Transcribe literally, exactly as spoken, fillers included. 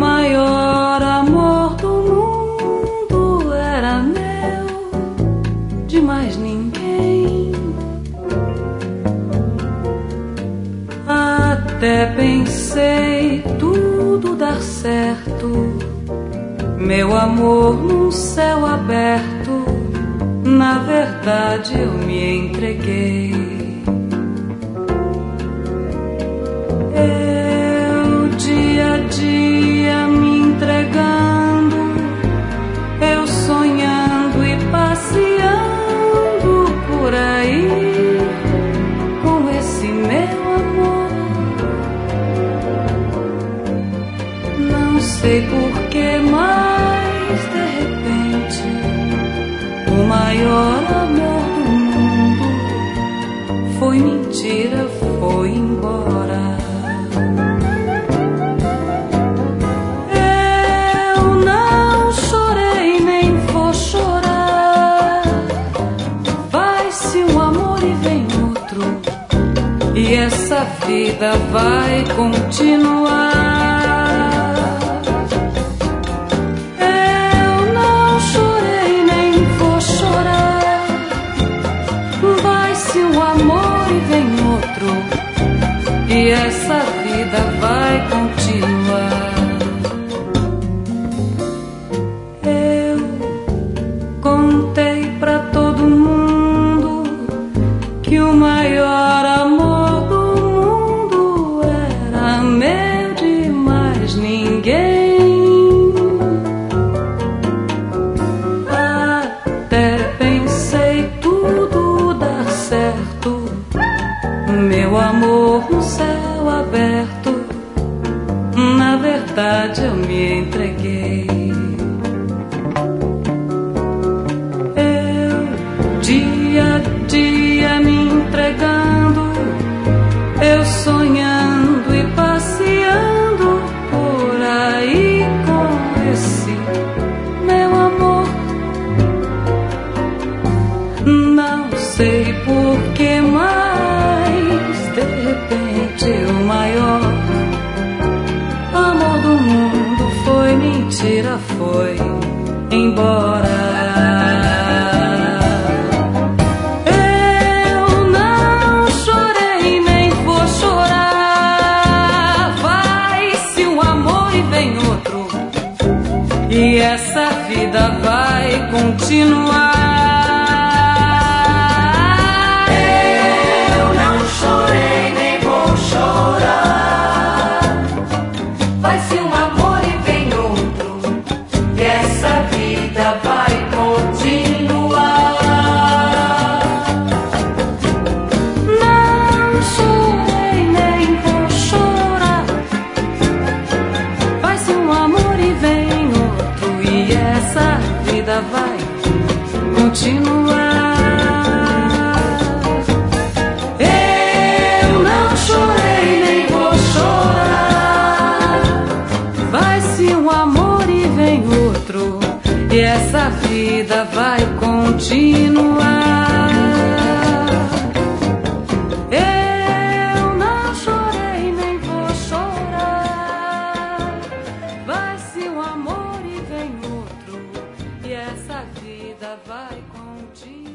maior amor do mundo era meu, de mais ninguém. Até pensei tudo dar certo, meu amor num céu aberto. Na verdade eu me entreguei. Eu dia a dia me entregando, eu sonhando e passeando por aí com esse meu amor. Não sei por que, mas de repente o maior amor do mundo foi mentira, foi embora. Eu não chorei nem vou chorar. Vai-se um amor e vem outro, e essa vida vai continuar. E essa vida vai continuar. Eu contei pra todo mundo que o maior amor do mundo era meu, de mais ninguém. Até pensei tudo dar certo, meu amor no céu aberto. Na verdade eu me entreguei. Eu dia a dia me entregando, eu sonhando e passeando por aí com esse meu amor. Não sei por que mais de repente o maior amor do mundo foi mentira, foi embora. Eu não chorei nem vou chorar. Vai-se um amor e vem outro, e essa vida vai continuar. Vai continuar. Eu não chorei nem vou chorar. Vai-se um amor e vem outro, e essa vida vai continuar. Eu não chorei nem vou chorar. Vai-se um amor e vem outro, e essa vida vai continuar.